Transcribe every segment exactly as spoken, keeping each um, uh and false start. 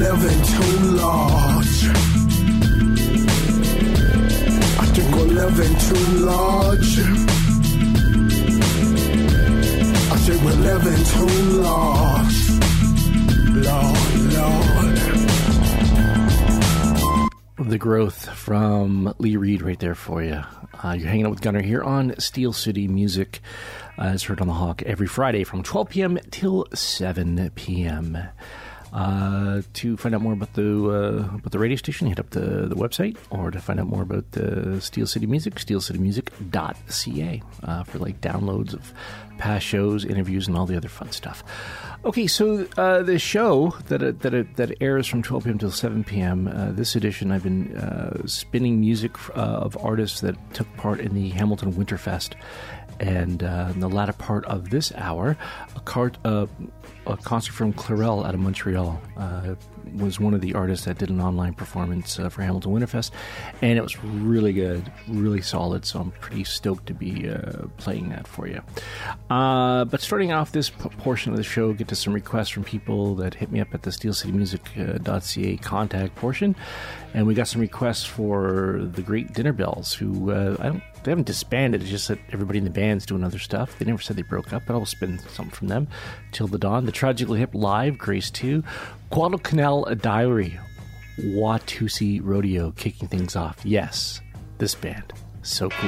living too large. I think we're living too large. I think we're living too large. Lord, Lord. The Growth from Lee Reed right there for you. Uh, you're hanging out with Gunnar here on Steel City Music. Uh, it's heard on the Hawk every Friday from twelve p.m. till seven p.m. Uh, to find out more about the uh, about the radio station, hit up the, the website, or to find out more about uh, Steel City Music, steel city music dot c a uh, for like downloads of past shows, interviews, and all the other fun stuff. Okay, so uh, the show that uh, that uh, that airs from twelve p.m. till seven p.m. Uh, this edition, I've been uh, spinning music uh, of artists that took part in the Hamilton Winterfest. And uh, in the latter part of this hour, a, cart, uh, a concert from Clarel out of Montreal uh, was one of the artists that did an online performance uh, for Hamilton Winterfest, and it was really good, really solid, so I'm pretty stoked to be uh, playing that for you. Uh, but starting off this p- portion of the show, get to some requests from people that hit me up at the steel city music dot c a contact portion, and we got some requests for the Great Dinner Bells, who uh, I don't They haven't disbanded, it's just that everybody in the band's doing other stuff. They never said they broke up, but I'll spin something from them. Till the Dawn, The Tragically Hip Live, Grace two, Guadalcanal A Diary, Watusi Rodeo kicking things off. Yes, this band. So cool.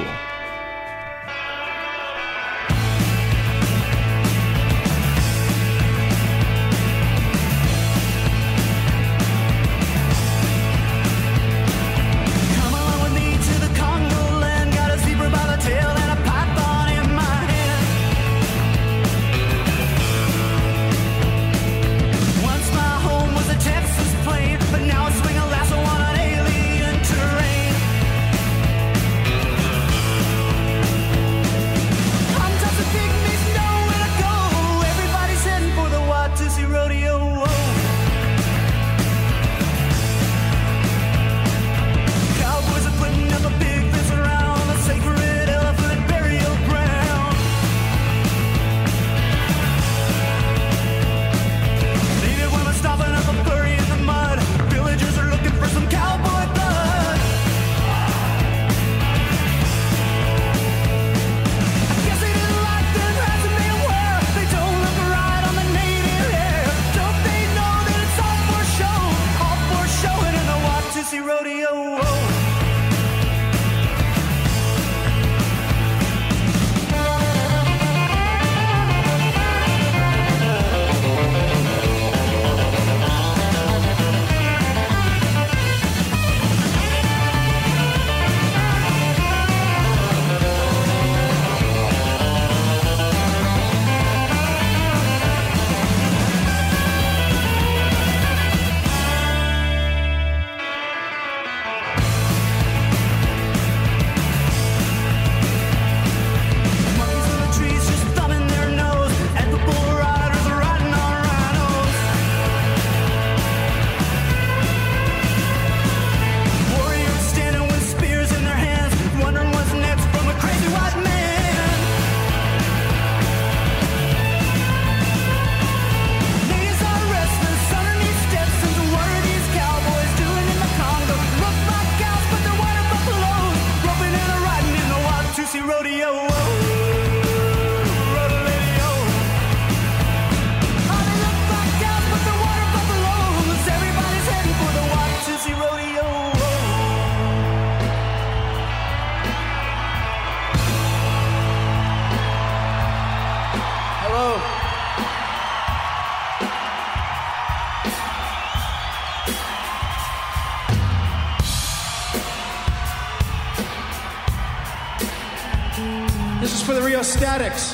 For the Rheostatics.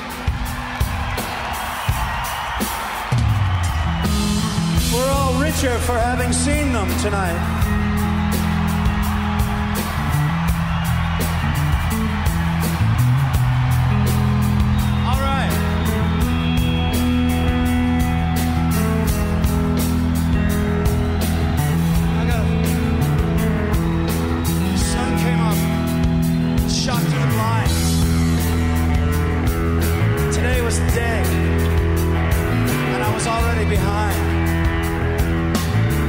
We're all richer for having seen them tonight. Day, and I was already behind.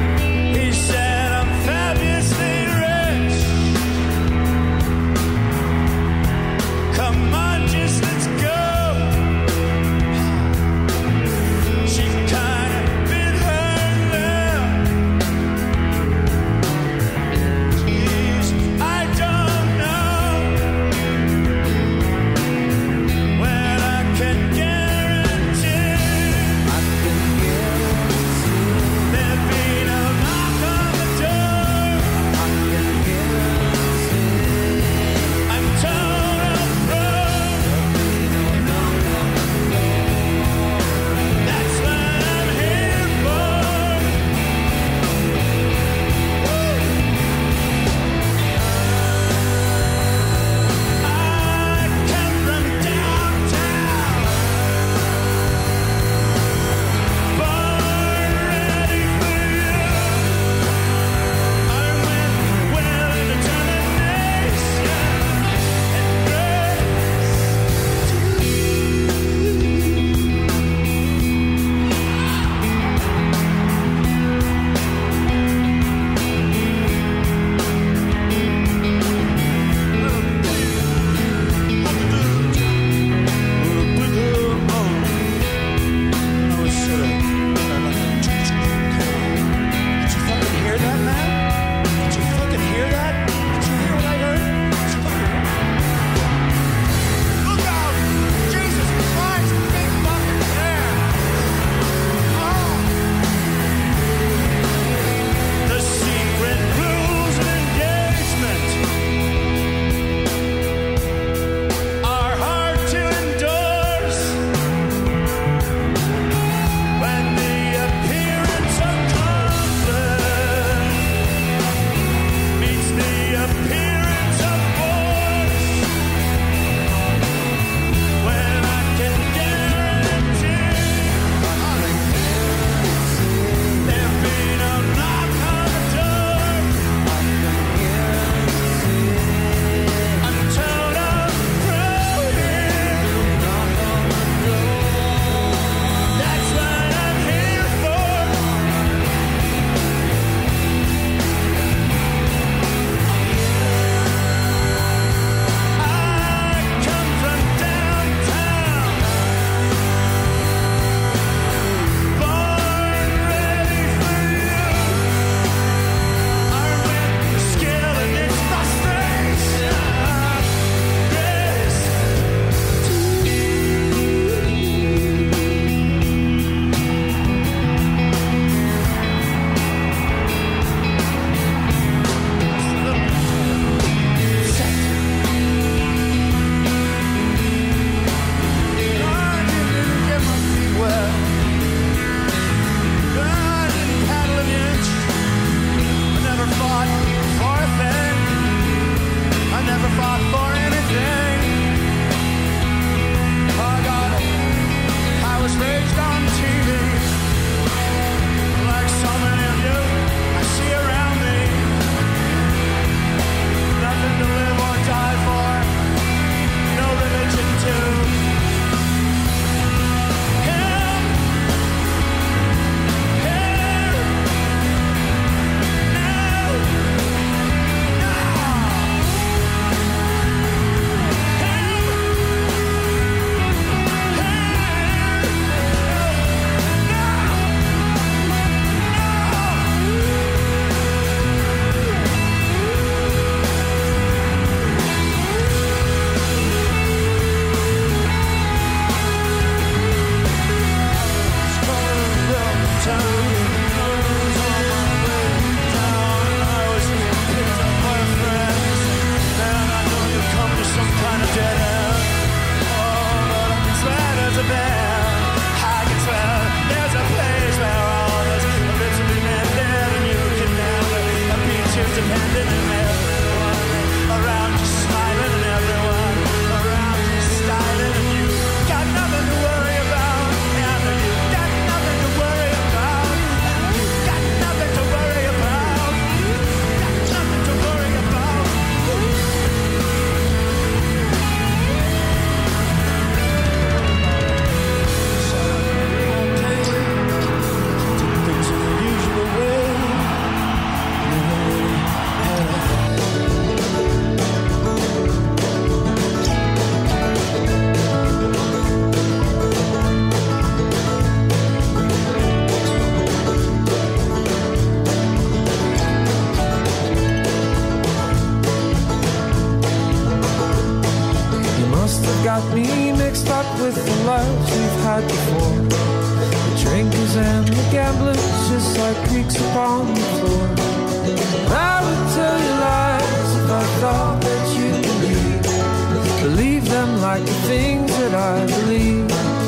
out with the lives we've had before. The drinkers and the gamblers, just like creeks upon the floor. I would tell you lies if I thought that you believe. Believe them like the things that I believe.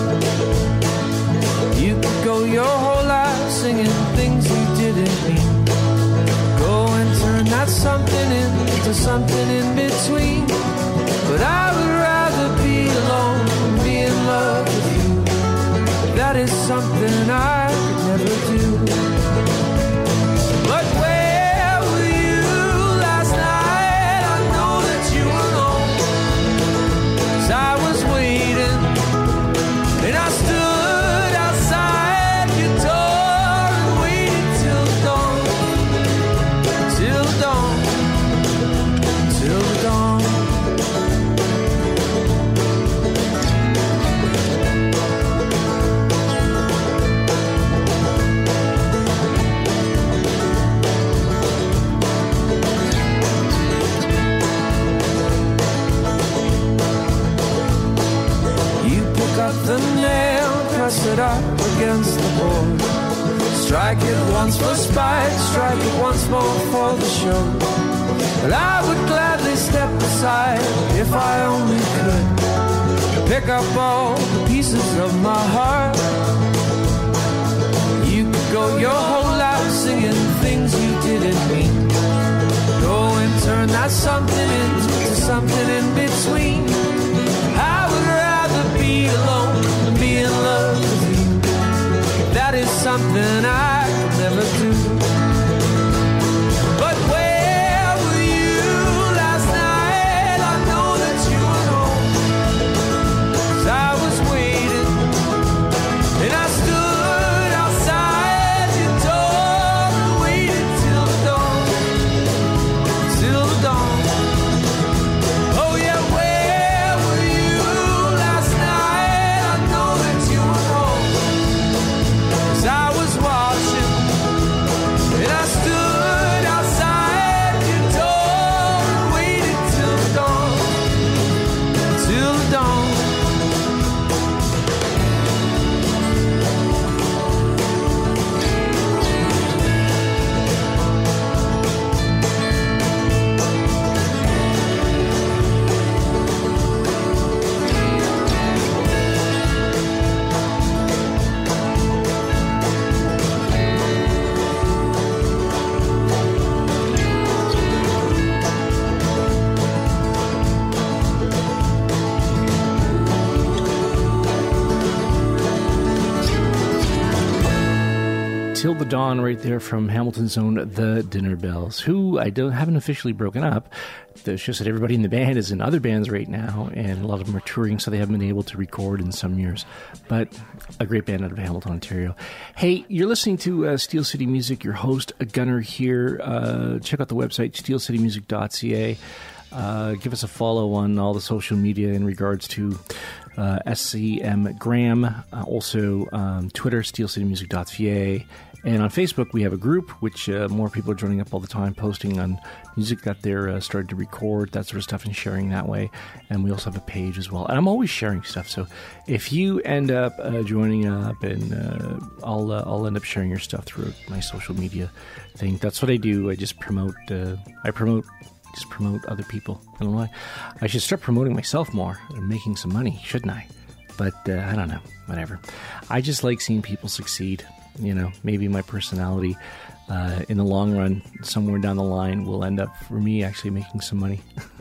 You could go your whole life singing things you didn't mean. Go and turn that something into something in between. But I would rather be alone than be in love with you. That is something I could never do. But where were you last night? I know that you were home. 'Cause I was waiting, and I stood outside your door and waited till dawn. Till dawn. Till dawn. The nail, press it up against the board. Strike it once for spite, strike it once more for the show. But I would gladly step aside if I only could. Pick up all the pieces of my heart. You could go your whole life singing things you didn't mean. Go and turn that something into something in between. I would rather be alone than be in love with you. That is something I could never do. But where were you last night? I know that you were home. 'Cause I was waiting, and I stood outside your door and waited till the dawn. Till the dawn. Oh yeah, where were you last night? I know that you were home. 'Cause I was watching, and I stood outside your door and waited till the dawn. Till the dawn. Till the Dawn right there from Hamilton's own The Dinner Bells, who I don't haven't officially broken up. It's just that everybody in the band is in other bands right now, and a lot of them are touring, so they haven't been able to record in some years. But a great band out of Hamilton, Ontario. Hey, you're listening to uh, Steel City Music. Your host, Gunner here. Uh, check out the website, steel city music dot c a. Uh, give us a follow on all the social media in regards to uh, S C M Graham. Uh, also, um, Twitter, steel city music dot c a. And on Facebook, we have a group, which uh, more people are joining up all the time, posting on music that they're uh, starting to record, that sort of stuff, and sharing that way. And we also have a page as well. And I'm always sharing stuff. So if you end up uh, joining up, and uh, I'll uh, I'll end up sharing your stuff through my social media thing. That's what I do. I just promote. Uh, I promote. Just promote other people. I don't know why. I should start promoting myself more and making some money, shouldn't I? But uh, I don't know. Whatever. I just like seeing people succeed. You know, maybe my personality uh, in the long run, somewhere down the line, will end up for me actually making some money.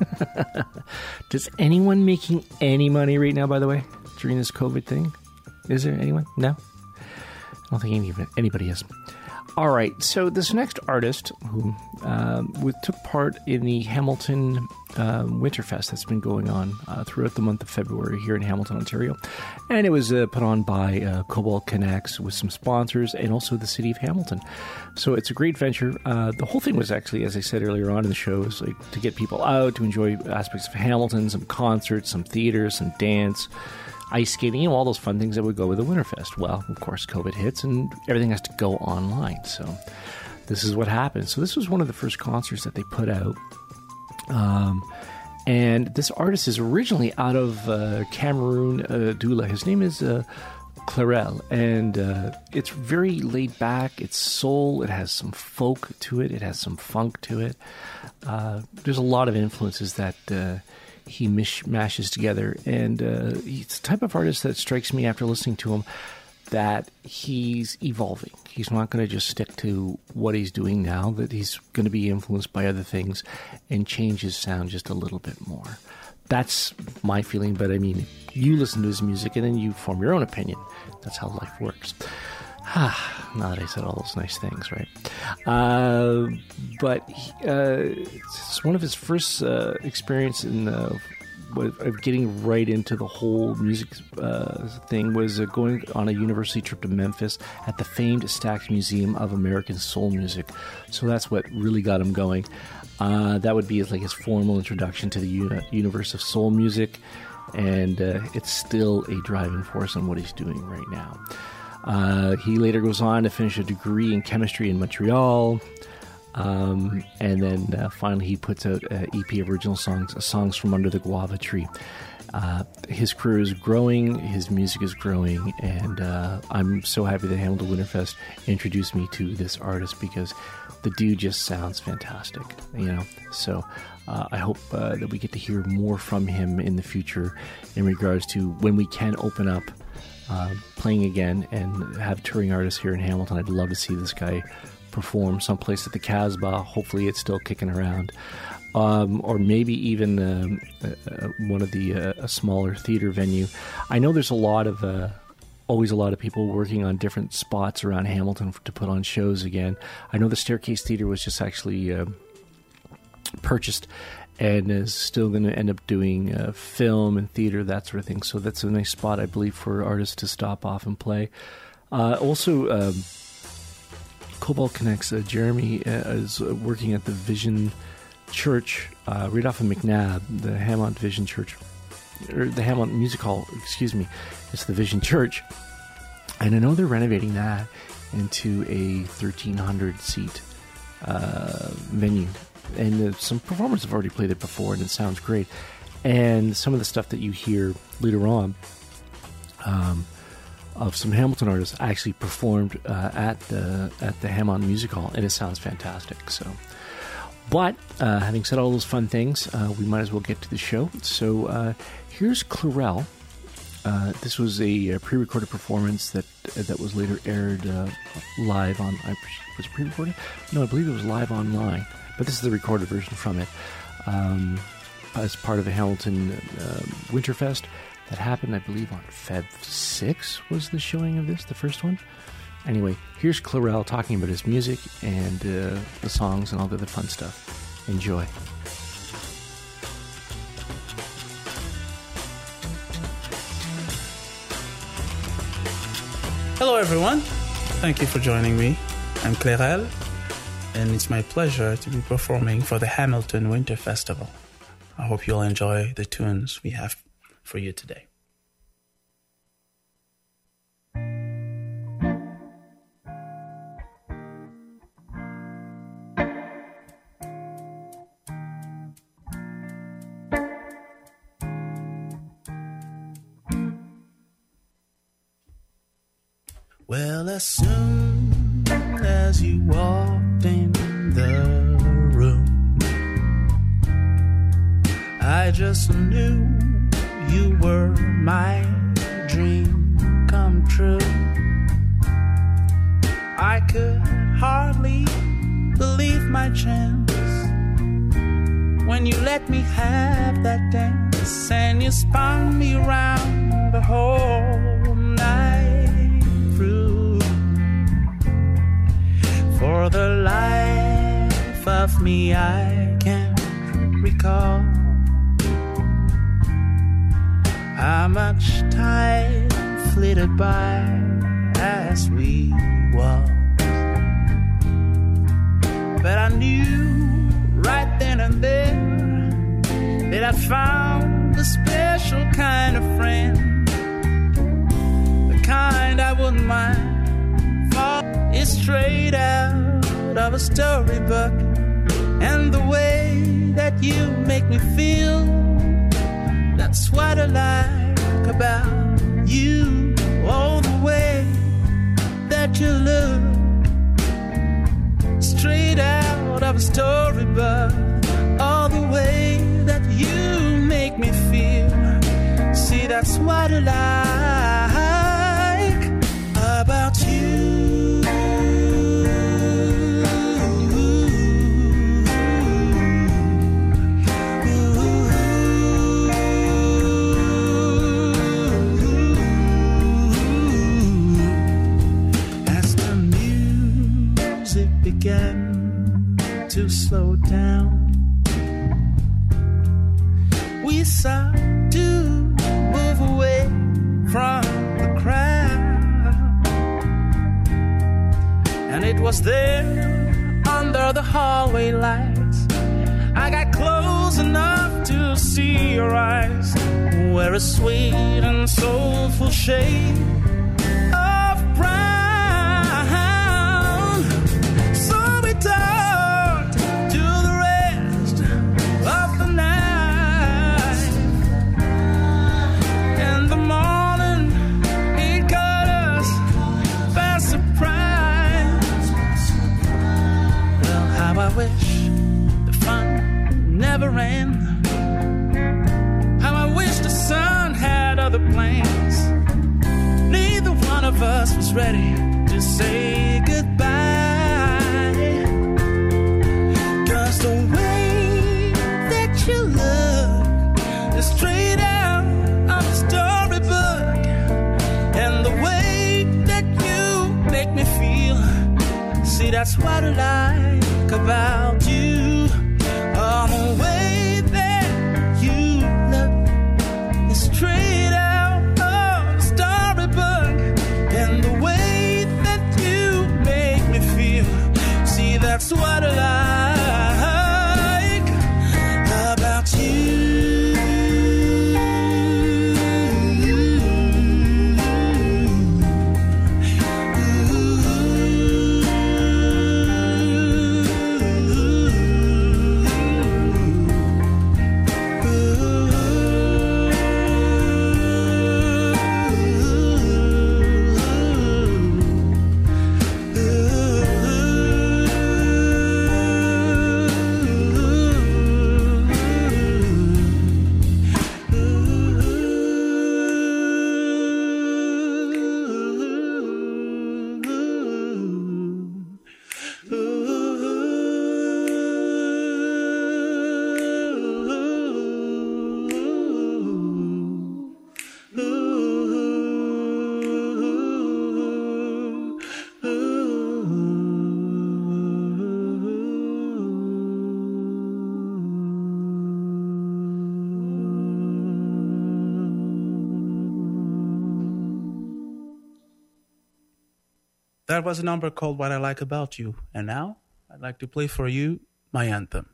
Does anyone making any money right now, by the way, during this COVID thing? Is there anyone? No? I don't think any, anybody is. All right, so this next artist who um, took part in the Hamilton uh, Winterfest that's been going on uh, throughout the month of February here in Hamilton, Ontario. And it was uh, put on by uh, Cobalt Connects with some sponsors and also the city of Hamilton. So it's a great venture. Uh, the whole thing was actually, as I said earlier on in the show, was like to get people out, to enjoy aspects of Hamilton, some concerts, some theater, some dance, ice skating, you know, all those fun things that would go with the Winterfest. Well, of course, COVID hits and everything has to go online. So this is what happened. So this was one of the first concerts that they put out. Um, And this artist is originally out of uh, Cameroon, uh, Douala. His name is uh, Clarel, and uh, it's very laid back. It's soul. It has some folk to it. It has some funk to it. Uh, there's a lot of influences that uh, he mish- mashes together, and uh, he's the type of artist that strikes me after listening to him that he's evolving. He's not going to just stick to what he's doing now, that he's going to be influenced by other things and change his sound just a little bit more. That's my feeling, but I mean, you listen to his music and then you form your own opinion. That's how life works. Ah, now that I said all those nice things, right? Uh, but he, uh, it's one of his first uh, experience in uh, of getting right into the whole music uh, thing was uh, going on a university trip to Memphis at the famed Stax Museum of American Soul Music. So that's what really got him going. Uh, that would be like his formal introduction to the uni- universe of soul music, and uh, it's still a driving force in what he's doing right now. Uh, he later goes on to finish a degree in chemistry in Montreal. Um, and then uh, finally he puts out an E P of original songs, Songs from Under the Guava Tree. Uh, his career is growing, his music is growing, and uh, I'm so happy that Hamilton Winterfest introduced me to this artist because the dude just sounds fantastic, you know. So uh, I hope uh, that we get to hear more from him in the future in regards to when we can open up uh, playing again and have touring artists here in Hamilton. I'd love to see this guy perform someplace at the Casbah. Hopefully it's still kicking around, um, or maybe even um, uh, one of the uh, a smaller theater venue. I know there's a lot of uh, always a lot of people working on different spots around Hamilton to put on shows again. I know the Staircase Theater was just actually uh, purchased and is still going to end up doing uh, film and theater, that sort of thing. So that's a nice spot, I believe, for artists to stop off and play. Uh, also, um, Cobalt Connects, uh, Jeremy uh, is uh, working at the Vision Church uh, right off of McNabb, the Hammond Vision Church, or the Hammond Music Hall, excuse me. It's the Vision Church. And I know they're renovating that into a thirteen hundred seat uh, venue. And uh, some performers have already played it before, and it sounds great. And some of the stuff that you hear later on, um, of some Hamilton artists actually performed uh, at the at the Hammond Music Hall, and it sounds fantastic. So, but uh, having said all those fun things, uh, we might as well get to the show. So uh, here's Clarel. Uh, this was a, a pre-recorded performance that uh, that was later aired uh, live on. I, was it pre-recorded? No, I believe it was live online. But this is the recorded version from it, um, as part of the Hamilton uh, Winterfest. That happened, I believe, on February sixth was the showing of this, the first one. Anyway, here's Clarel talking about his music and uh, the songs and all the other fun stuff. Enjoy. Hello, everyone. Thank you for joining me. I'm Clarel, and it's my pleasure to be performing for the Hamilton Winter Festival. I hope you'll enjoy the tunes we have for you today. Well, as soon as you walked in the room, I just knew you were my dream come true. I could hardly believe my chance when you let me have that dance, and you spun me around the whole night through. For the life of me, I can't recall how much time flitted by as we walked. But I knew right then and there that I found a special kind of friend, the kind I wouldn't mind. For it's straight out of a storybook, and the way that you make me feel. That's what I like about you. Oh, the way that you look, straight out of a storybook. All the way that you make me feel. See, that's what I like about you. As the music began to slow down, we started to move away from the crowd. And it was there under the hallway lights I got close enough to see your eyes, where a sweet and soulful shade of brown. So we talked to the rest of the night. In the morning, it caught us by surprise. Well, how I wish the fun never ran. How I wish the sun had other plans. Neither one of us was ready to say goodbye. 'Cause the way that you look is straight out of a storybook, and the way that you make me feel. See, that's what I like about you. On the way that you look is straight out of a storybook, and the way that you make me feel. See, that's what I like about you. That was a number called What I Like About You. And now, I'd like to play for you my anthem.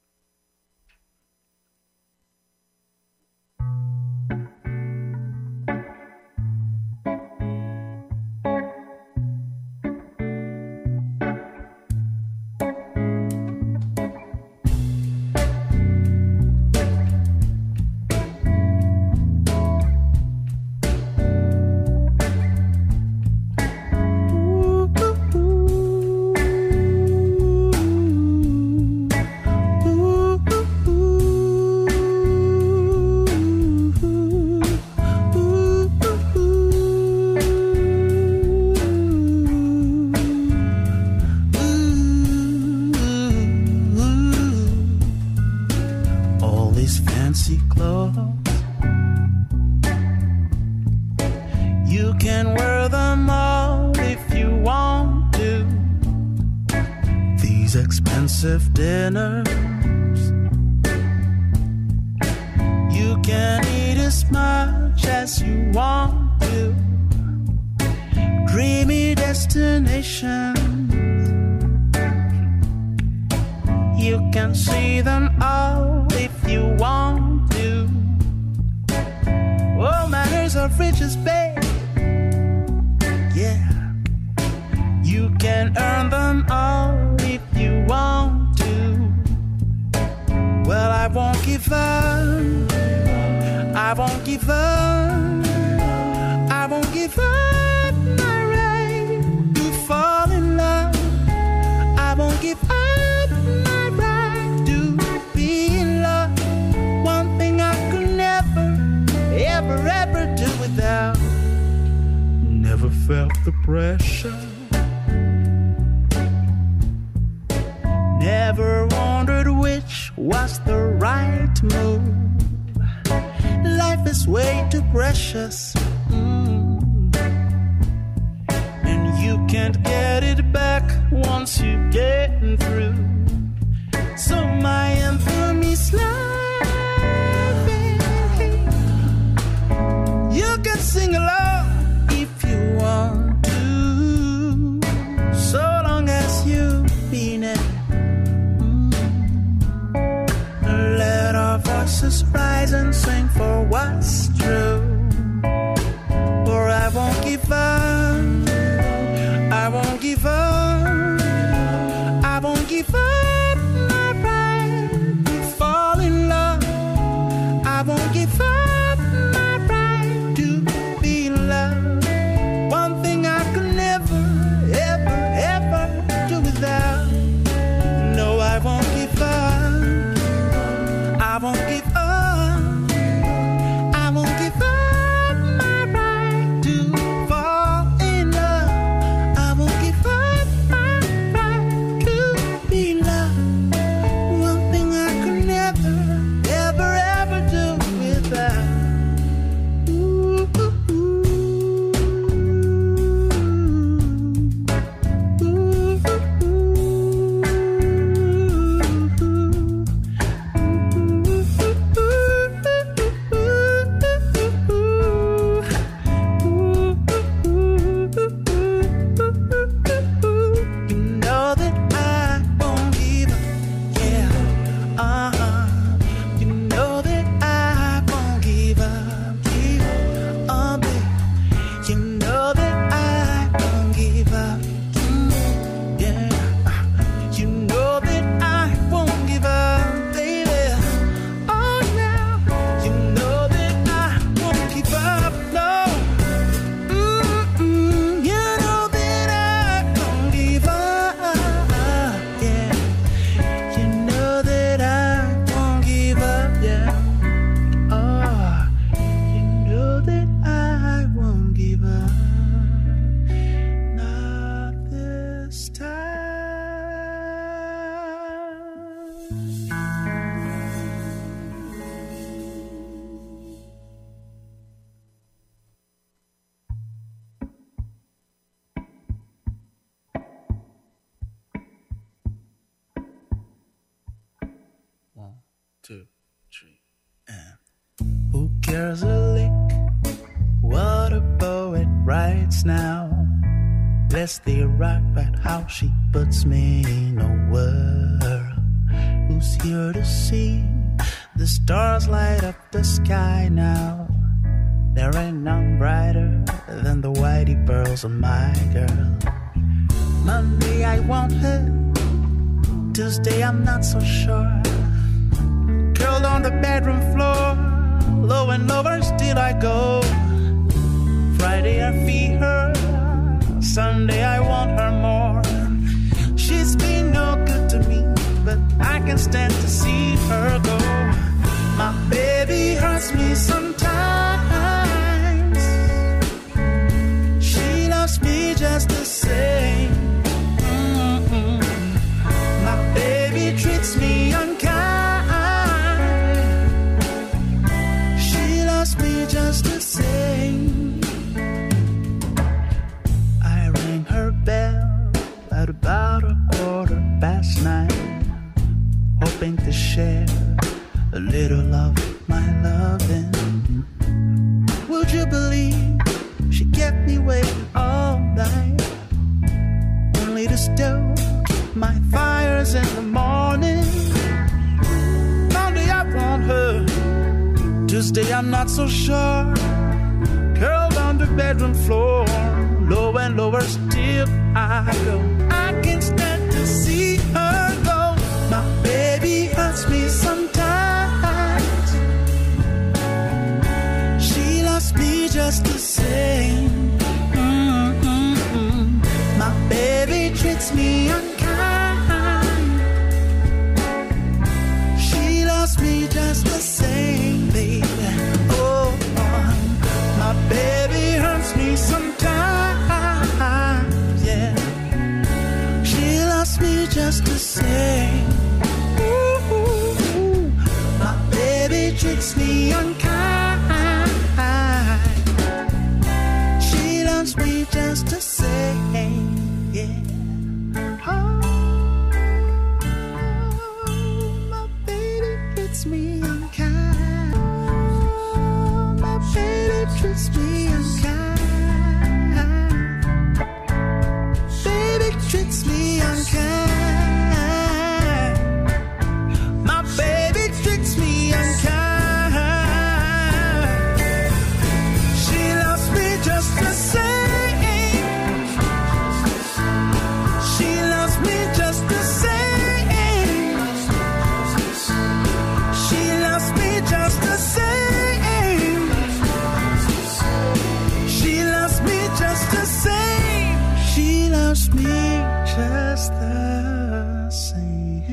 Expensive dinners, you can eat as much as you want to. Dreamy destinations, you can see them all if you want to. All manners of riches, babe, yeah. You can earn them all if you want to. give up. I won't give up. I won't give up my right to fall in love. I won't give up my right to be in love. One thing I could never, ever, ever do without. Never felt the pressure. Never wondered which was the right move. Life is way too precious, mm. and you can't get it back once you get through. So my anthem is loving. You can sing along if you want to, so long as you mean it. Let our voices rise and sing for what's true. For I won't give up. I won't give up. I won't give up my right to fall in love. I won't give up my right to be in love. One thing I could never, ever, ever do without. No, I won't give up. I won't give up. I won't give up my right to fall in love. I won't give up my right to be loved. One thing I could never, ever, ever do without. Ooh, ooh, ooh. Ooh, two, three, and who cares a lick what a poet writes now? Bless the rock, but how she puts me in a world. Who's here to see the stars light up the sky now? There ain't none brighter than the whitey pearls of my girl. Monday I want her, Tuesday I'm not so sure. Curled on the bedroom floor, low and lower still I go. Friday I feed her, Sunday I want her more. She's been no good to me, but I can stand to see her go. My baby hurts me sometimes. She loves me just the same. Mm-mm. My baby treats me unkind. Me just the same. I rang her bell at about a quarter past nine, hoping to share a little of my loving. Would you believe she kept me waiting all night, only to stoke my fires in the morning? Monday I want her, Tuesday I'm not so sure. Curled on the bedroom floor, low and lower still I go. I can't stand to see her go. My baby hurts me sometimes. me unkind. She loves me just the same, baby. Oh, my baby hurts me sometimes, yeah. She loves me just the same. Ooh, my baby treats me unkind. She loves me just the same, yeah. Oh, my baby treats me unkind. Oh, my baby treats me unkind. Baby treats me unkind. My baby treats me unkind. She loves me just the same. She loves me just the same. She loves me just the same. She loves me just the same. She loves me just the same.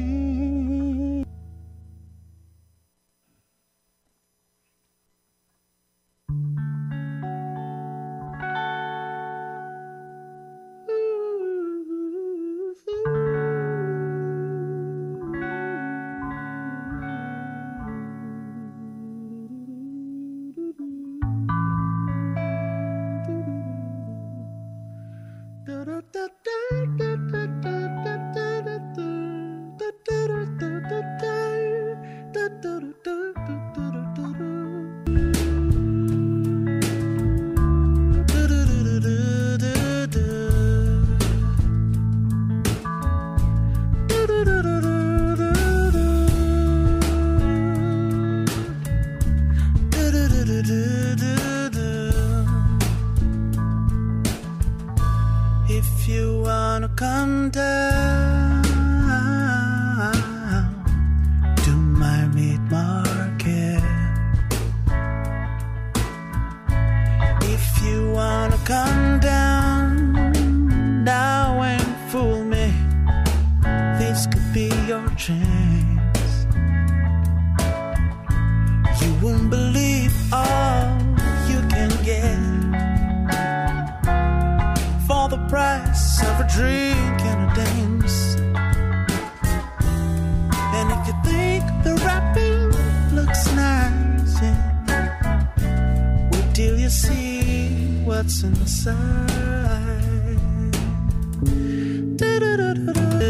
If you wanna come down to my meat market, if you wanna come down now and fool me, this could be your chance. You won't believe all you can get for the price of a drink and a dance. And if you think the wrapping looks nice, yeah, wait till you see what's inside. Da-da-da-da-da.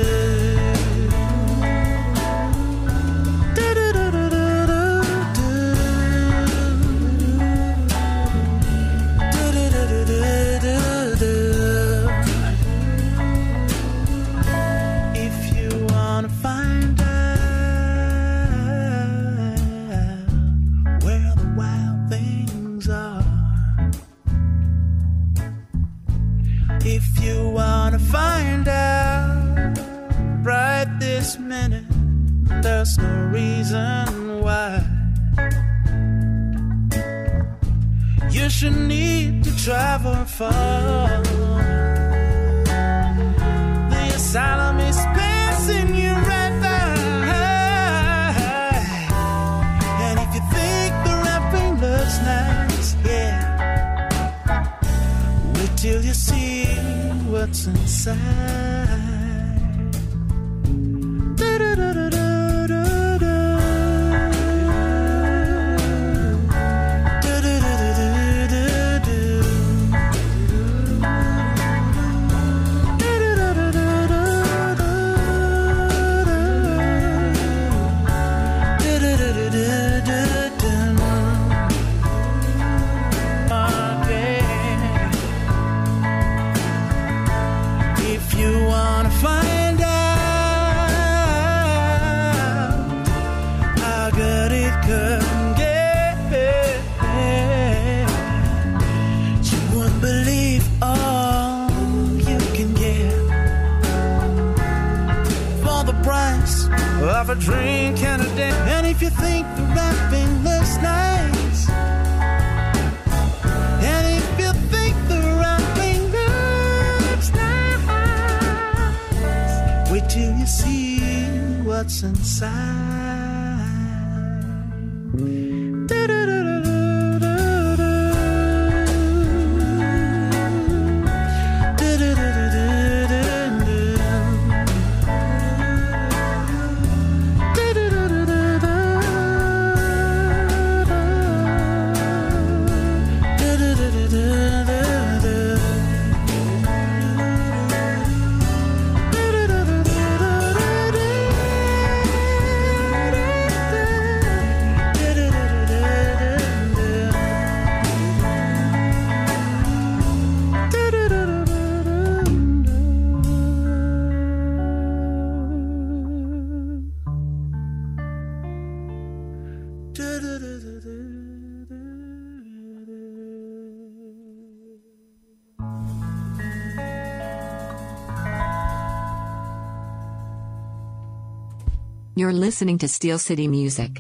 If you wanna find out right this minute, there's no reason why you should need to travel far. The asylum is passing you right by. And if you think the rapping looks nice, yeah, wait till you see what's inside. Of a drink and a dance. And if you think the rapping looks nice, and if you think the rapping looks nice, Wait till you see what's inside. You're listening to Steel City Music.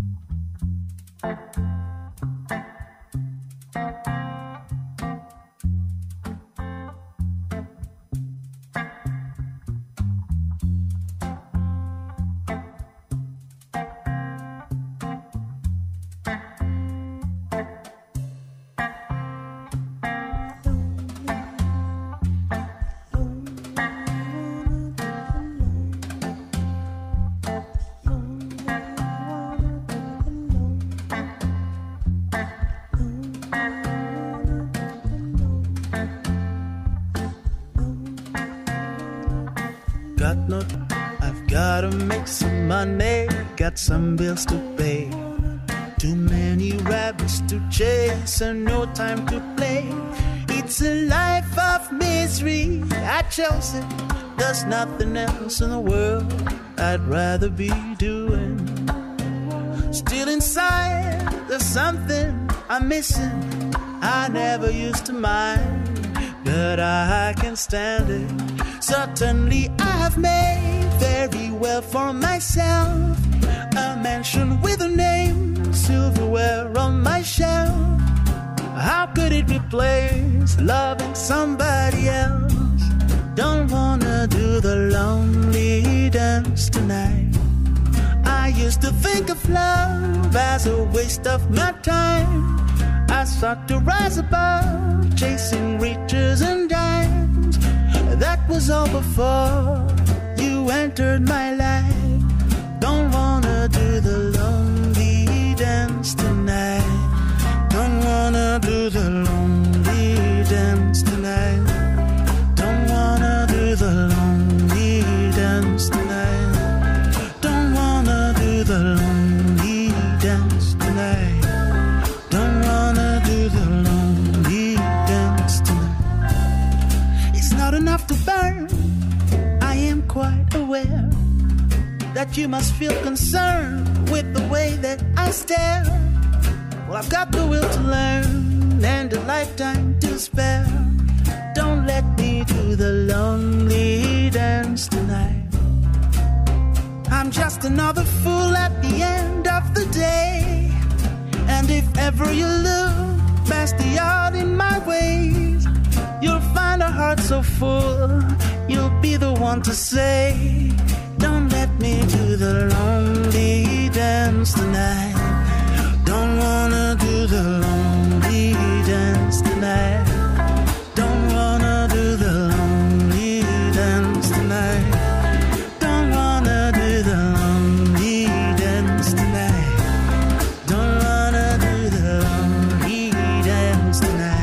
Got no, I've gotta make some money, got some bills to pay. Too many rabbits to chase and no time to play. It's a life of misery, I chose it. There's nothing else in the world I'd rather be doing. Still inside, there's something I'm missing. I never used to mind, but I can stand it. Certainly I've made very well for myself a mansion with a name, silverware on my shelf. How could it replace loving somebody else? Don't wanna do the lonely dance tonight. I used to think of love as a waste of my time. I sought to rise above, chasing riches and dimes. That was all before you entered my life. Don't wanna do the lonely dance tonight. Don't wanna do the lonely dance tonight. Don't wanna do the lonely dance tonight. Don't wanna do the lonely dance tonight. Don't wanna do the lonely dance tonight. It's not enough to burn. I am quite aware that you must feel concerned with the way that I stare. Well, I've got the will to learn and a lifetime to spare. Don't let me do the lonely dance tonight. I'm just another fool at the end of the day. And if ever you look past the odd in my ways, you'll find a heart so full, you'll be the one to say, don't let me do the lonely dance tonight. Don't wanna do the lonely dance tonight. Don't wanna do the lonely dance tonight. Don't wanna do the lonely dance tonight. Don't wanna do the lonely dance tonight.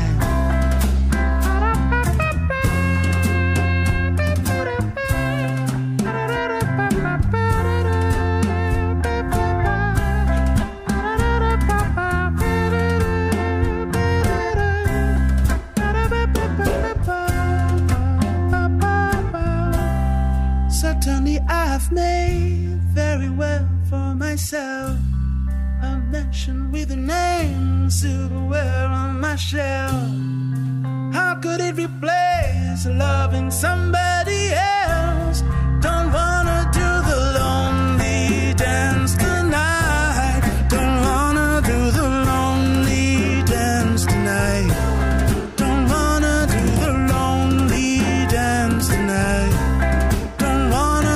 Certainly I've made very well for myself a mansion with a name, silverware on my shelf. How could it replace loving somebody else? Don't wanna do the lonely dance tonight. Don't wanna do the lonely dance tonight. Don't wanna do the lonely dance tonight. Don't wanna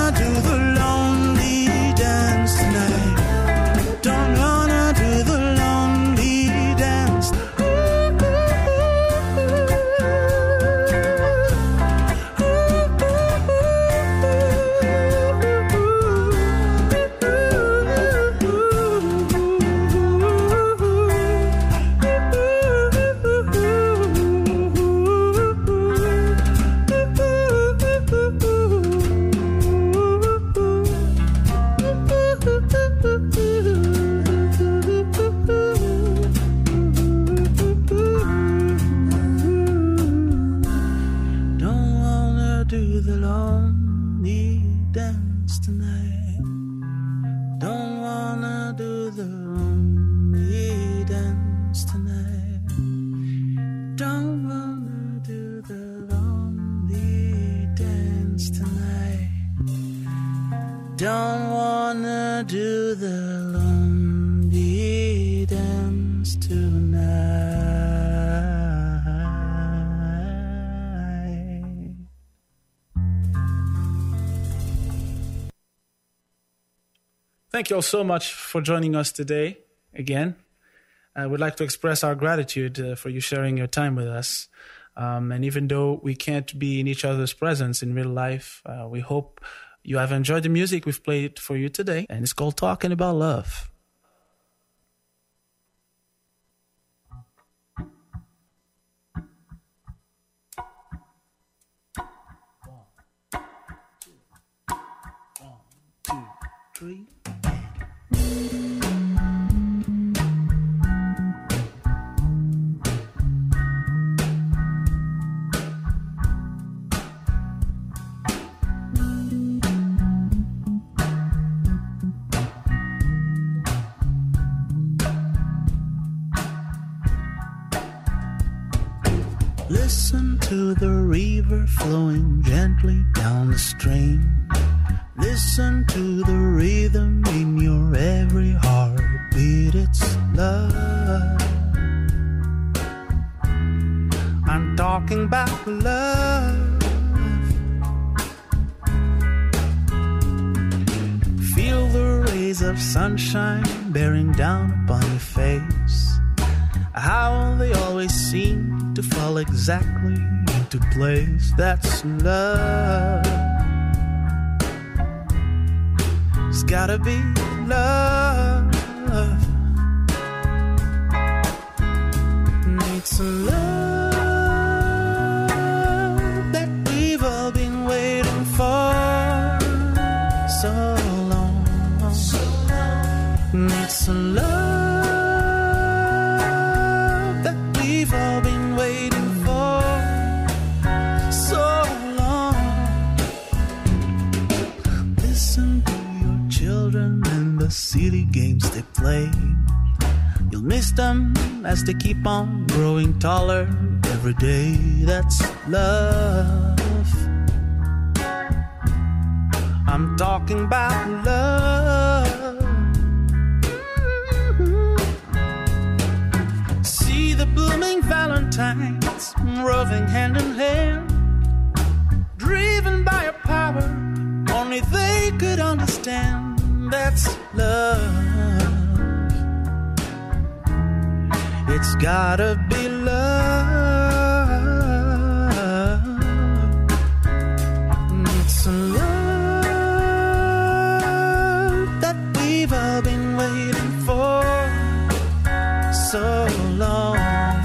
don't wanna do the lonely dance tonight. Thank you all so much for joining us today again. I would like to express our gratitude uh, for you sharing your time with us. Um, and even though we can't be in each other's presence in real life, uh, we hope you have enjoyed the music we've played for you today. And it's called Talking About Love. One, two, three. Listen to the river flowing gently down the stream. Listen to the rhythm in your every heartbeat. It's love. I'm talking about love. Feel the rays of sunshine bearing down upon your face. How they always seem to fall exactly into place. That's love. It's gotta be love. Need some love that we've all been waiting for so long. Need some love we've all been waiting for so long. Listen to your children and the city games they play. You'll miss them as they keep on growing taller every day. That's love. I'm talking about love. The blooming valentines roving hand in hand, driven by a power only they could understand. That's love. It's gotta be love. Need some love that we've all been waiting for so long.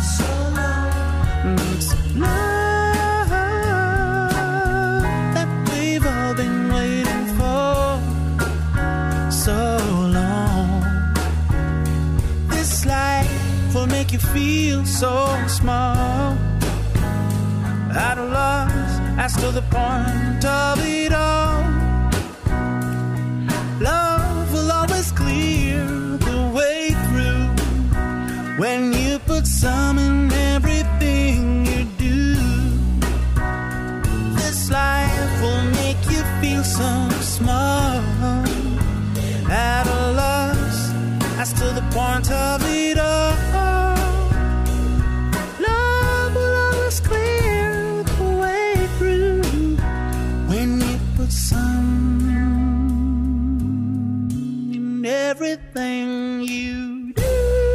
Make you feel so small, at a loss as to the point of it all. Love will always clear the way through when you put some in everything you do. This life will make you feel so small, at a loss as to the point of it all. Love will always clear the way through when you put some in everything you do.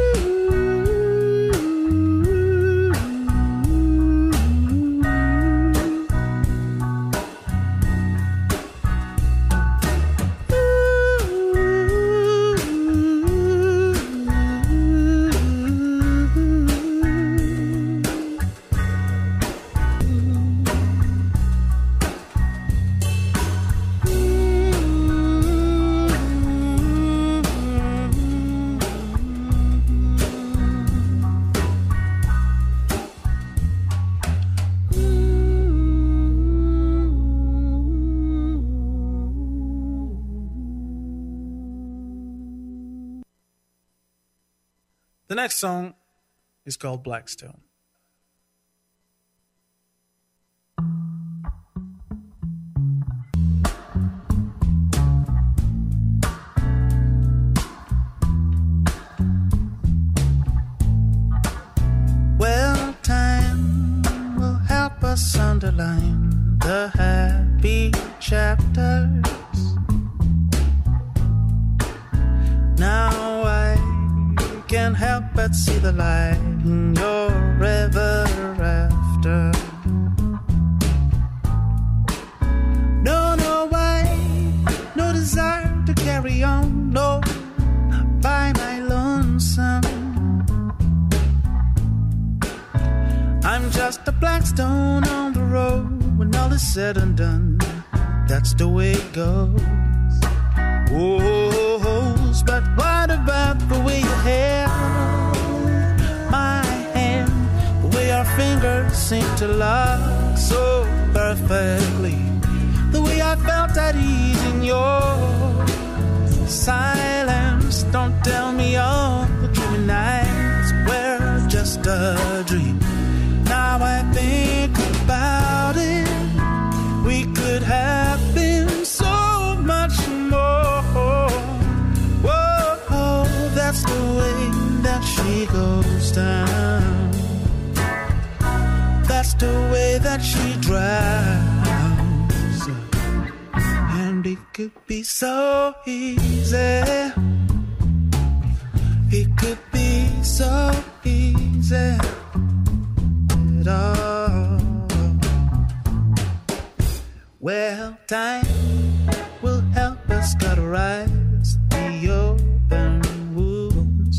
The next song is called Blackstone. underline the happy chapters. Now I can't help but see the light in your ever after. No, no, I, no desire to carry on, no, by my lonesome. I'm just a black stone on the road when all is said and done. That's the way it goes. Oh, but what about the way you held my hand, the way our fingers seem to lock so perfectly, the way I felt at ease in your silence. Don't tell me all the dreamy nights were just a dream. Now I think about it, we could have been so much more. Whoa, that's the way that she goes down. That's the way that she drowns. And it could be so easy. It could be so easy. All. Well, time will help us cauterize the open wounds.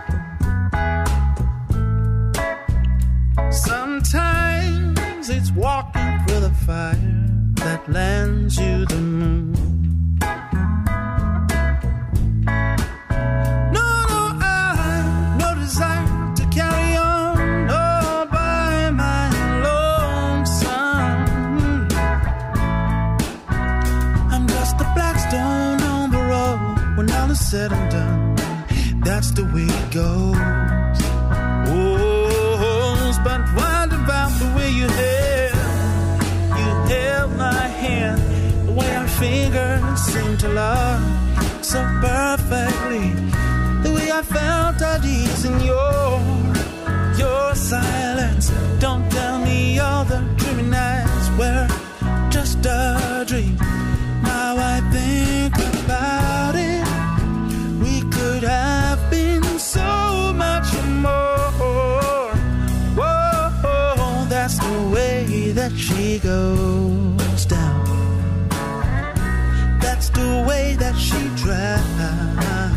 Sometimes it's walking through the fire that lands you the moon. Said and done, that's the way it goes. Oh, but what about the way you held, you held my hand, the way our fingers seemed to lock so perfectly, the way I felt at ease in your, your silence. Don't tell me all the dreamy nights were just a dream. Now I think about it, could have been so much more. Whoa, that's the way that she goes down. That's the way that she drowns.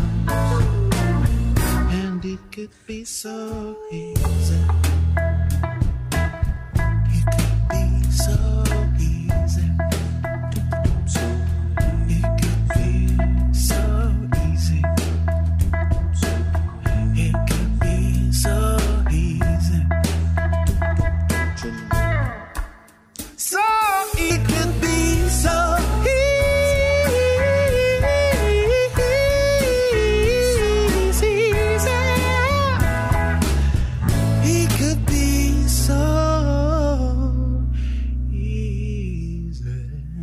And it could be so easy. It could be so easy. It could be so easy. So easy. So it could be so easy. It could be so easy.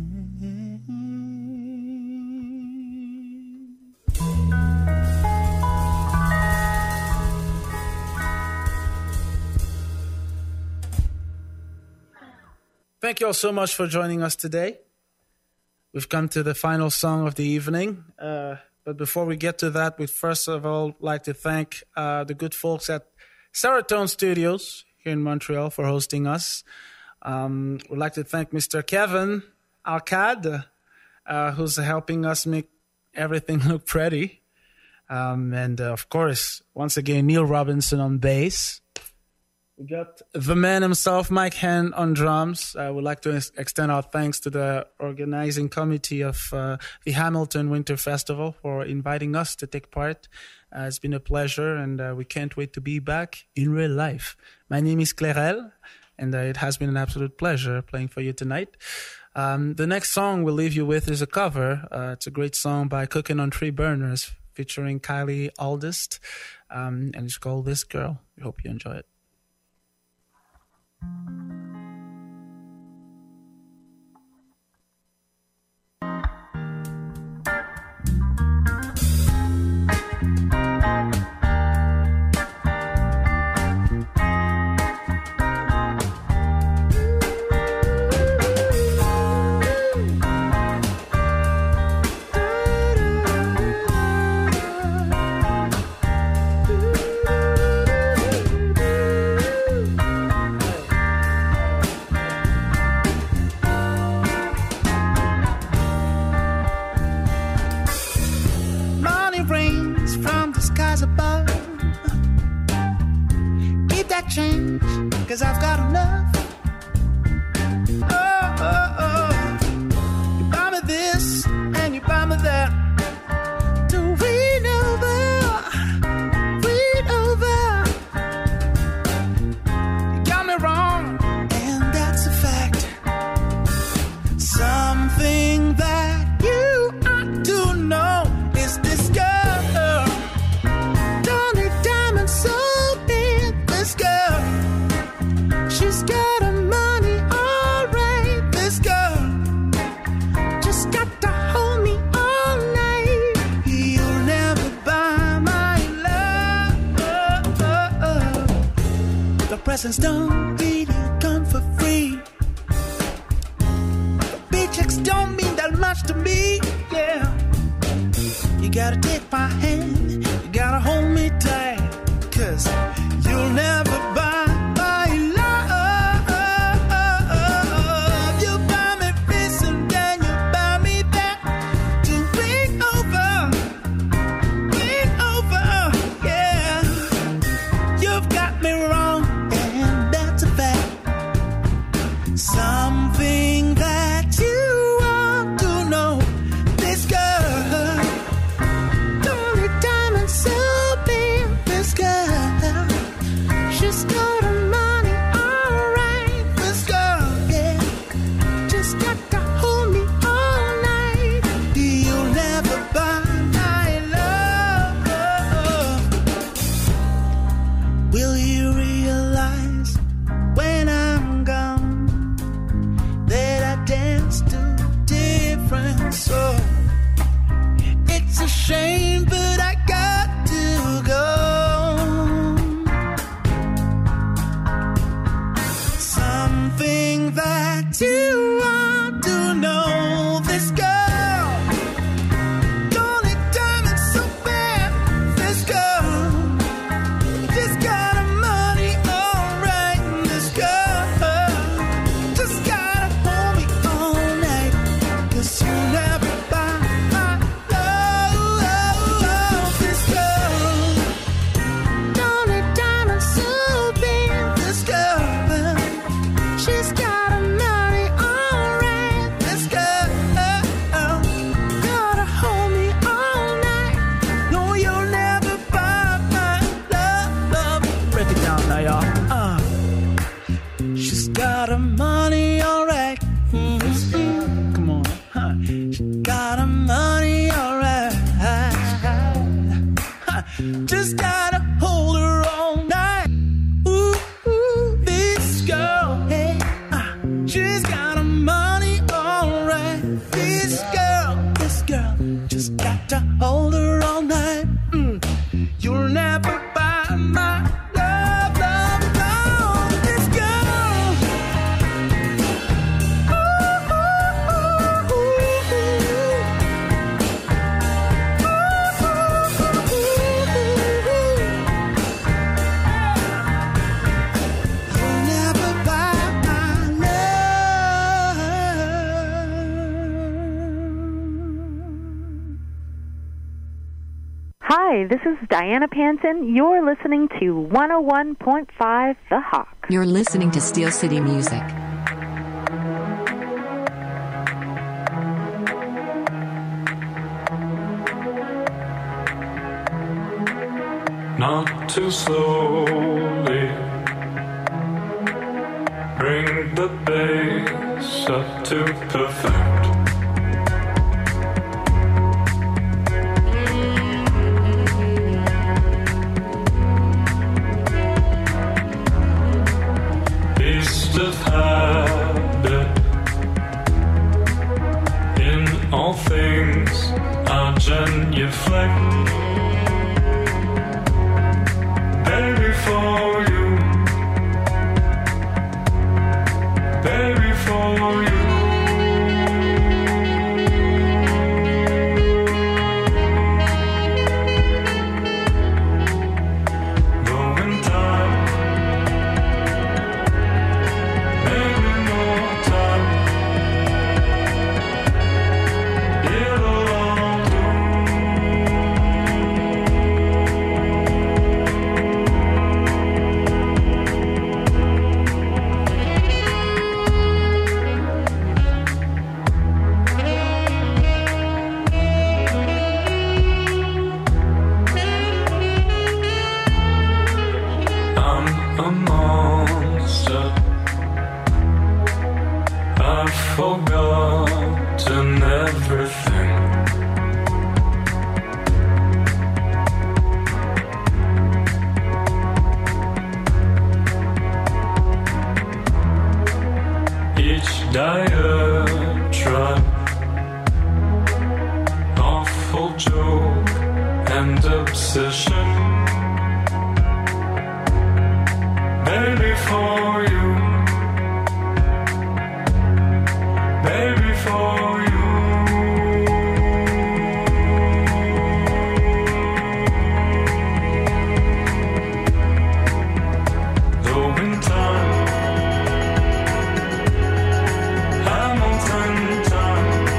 Thank you all so much for joining us today. We've come to the final song of the evening. Uh, but before we get to that, we'd first of all like to thank uh, the good folks at Serotonin Studios here in Montreal for hosting us. Um, we'd like to thank Mister Kevin Alcad, uh, who's helping us make everything look pretty. Um, and, uh, of course, once again, Neil Robinson on bass. We got the man himself, Mike Henn, on drums. I would like to ex- extend our thanks to the organizing committee of uh, the Hamilton Winter Festival for inviting us to take part. Uh, it's been a pleasure, and uh, we can't wait to be back in real life. My name is Clairel, and uh, it has been an absolute pleasure playing for you tonight. Um, the next song we'll leave you with is a cover. Uh, it's a great song by Cooking on Three Burners featuring Kylie Aldist, um, and it's called This Girl. We hope you enjoy it. that change, cause I've got enough. Oh, oh, oh. You buy me this and you buy me that. To read over, read over. You got me wrong, and that's a fact. Something that you ought to know is this girl. Dolly Diamond, so big, this girl. She's got her money alright, this girl. Just got to hold me all night. You'll never buy my love. The presents don't really come for free. The paychecks don't mean that much to me, yeah. You gotta take my hand, you gotta hold me tight, cause you'll never buy my love. You buy me this and then you buy me that. To bring over, bring over, yeah. You've got me wrong, and that's a fact. Something that you ought to know. This girl, Dolly Diamond, so big, this girl. She's got her money alright, this girl, yeah. Just got to hold me all night. You'll never buy my love. Will you realize when I'm gone that I dance to different soul? It's a shame, but I got to go. Something that you ought to know. This girl, Dolly Diamond, so bad. This girl, just got her money alright. This girl, just gotta hold me all night, cause you never buy my love. This girl, Dolly Diamond, so big. This girl, she's got her money alright. This girl, gotta hold me all night. No, you'll never buy my love. Break it down now, y'all. Uh. She's got her money alright. Mhm. Come on, huh? She got her money alright. Huh. Just gotta hold her all night. Ooh, ooh, this girl, hey, uh, she's got her money alright. This girl, this girl, just got to hold her all night. Mm. You'll never buy my love, love, love. This girl. Ooh, ooh, ooh, ooh, You'll never buy my love. Hi, this is Diana Panton. You're listening to one oh one point five The Hawk. You're listening to Steel City Music. Not too slowly. Bring the bass up to perfect. Beast of habit. In all things, I genuflect. Baby, for you. Baby, for you. Going time. Maybe more time. It'll all do. and obsession. Baby, for you. Baby, for you. Though in time, Hamilton time,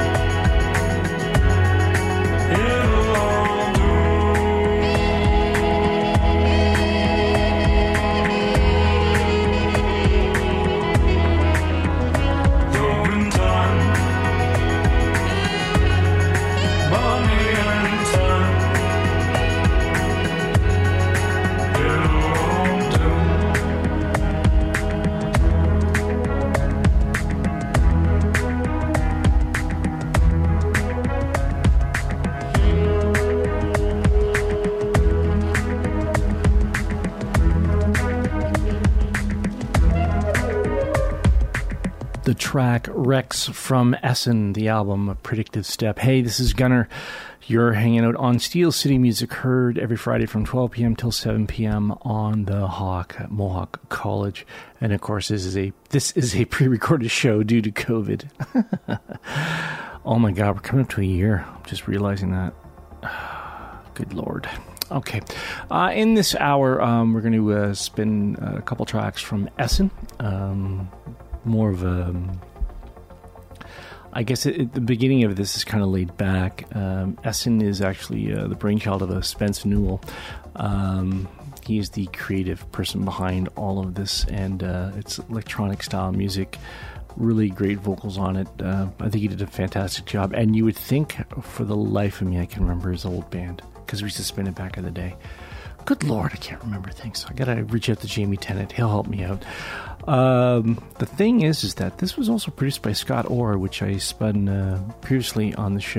it'll all do. Though in time, Bonnie and time, it'll all do. The track Rex from Essen, the album A Predictive Step. Hey, this is Gunner. You're hanging out on Steel City Music, heard every Friday from twelve p.m. till seven p.m. on the Hawk at Mohawk College. And of course, this is a this is a pre-recorded show due to COVID. Oh my God, we're coming up to a year. I'm just realizing that. Good Lord. Okay. Uh, in this hour, um, we're going to uh, spin a couple tracks from Essen. Um, more of a... I guess at the beginning of this is kind of laid back. Um, Essen is actually uh, the brainchild of a Spence Newell. Um, he is the creative person behind all of this, and uh, it's electronic style music. Really great vocals on it. Uh, I think he did a fantastic job. And you would think, for the life of me, I can remember his old band, because we used to spin it back in the day. Good Lord, I can't remember things. I gotta reach out to Jamie Tennant. He'll help me out. Um, the thing is, is that this was also produced by Scott Orr, which I spun uh, previously on the show.